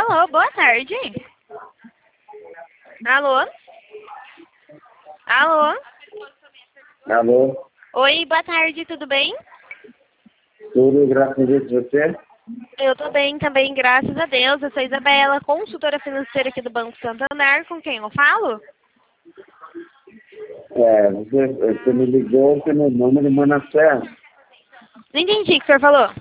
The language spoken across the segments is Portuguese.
Alô, boa tarde. Alô? Alô? Alô? Oi, boa tarde, tudo bem? Tudo, graças a Deus, você? Eu tô bem também, graças a Deus. Eu sou Isabela, consultora financeira aqui do Banco Santander. Com quem eu falo? Você me ligou pelo nome de Manassés. Não entendi o que o senhor falou.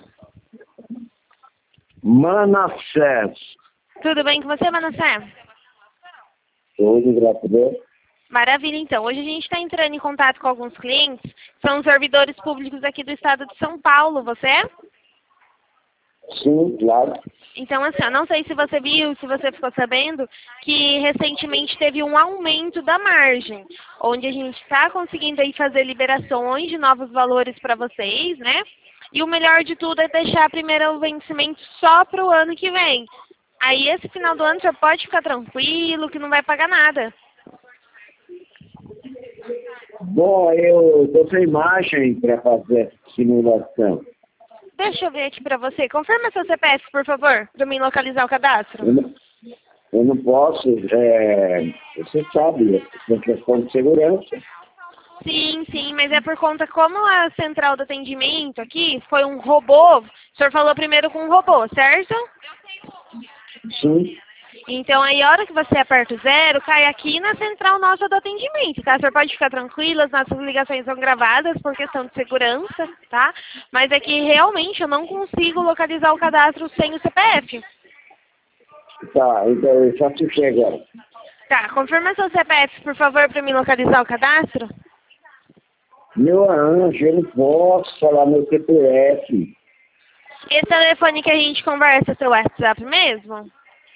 Manassés. Tudo bem com você, Manassé? Tudo, graças a Deus. Maravilha, então. Hoje a gente está entrando em contato com alguns clientes, são os servidores públicos aqui do estado de São Paulo, você é? Sim, claro. Então, assim, eu não sei se você viu, se você ficou sabendo, que recentemente teve um aumento da margem, onde a gente está conseguindo aí fazer liberações de novos valores para vocês, né? E o melhor de tudo é deixar primeiro o vencimento só para o ano que vem. Aí, esse final do ano, você pode ficar tranquilo, que não vai pagar nada. Bom, eu estou sem imagem para fazer essa simulação. Deixa eu ver aqui para você. Confirma seu CPF, por favor, para mim localizar o cadastro. Eu não posso, você sabe, é questão de segurança. Sim, sim, mas é por conta, como a central do atendimento aqui foi um robô, o senhor falou primeiro com um robô, certo? Sim. Então, aí, a hora que você aperta o 0, cai aqui na central nossa do atendimento, tá? O senhor pode ficar tranquilo, as nossas ligações são gravadas por questão de segurança, tá? Mas é que, realmente, eu não consigo localizar o cadastro sem o CPF. Tá, então eu já te agora. Tá, confirma seu CPF, por favor, para mim localizar o cadastro. Meu anjo, eu não posso falar meu CPF. Esse telefone que a gente conversa é seu WhatsApp mesmo?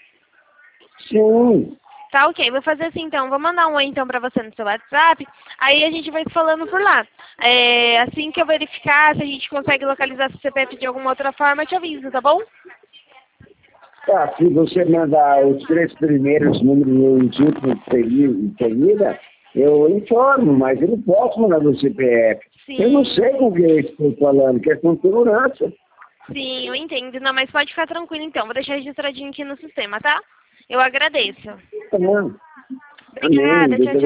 Sim. Tá, ok. Vou fazer assim, então. Vou mandar um oi, então, pra você no seu WhatsApp. Aí a gente vai se falando por lá. Assim que eu verificar, se a gente consegue localizar seu CPF de alguma outra forma, eu te aviso, tá bom? Tá, se você mandar os 3 primeiros números e os últimos em seguida, eu informo, mas eu não posso mandar no CPF. Sim. Eu não sei com o que eu estou falando, questão de segurança. Sim, eu entendo. Não, mas pode ficar tranquilo, então. Vou deixar registradinho aqui no sistema, tá? Eu agradeço. Tá bom. Obrigada. Amém. Tchau, tchau.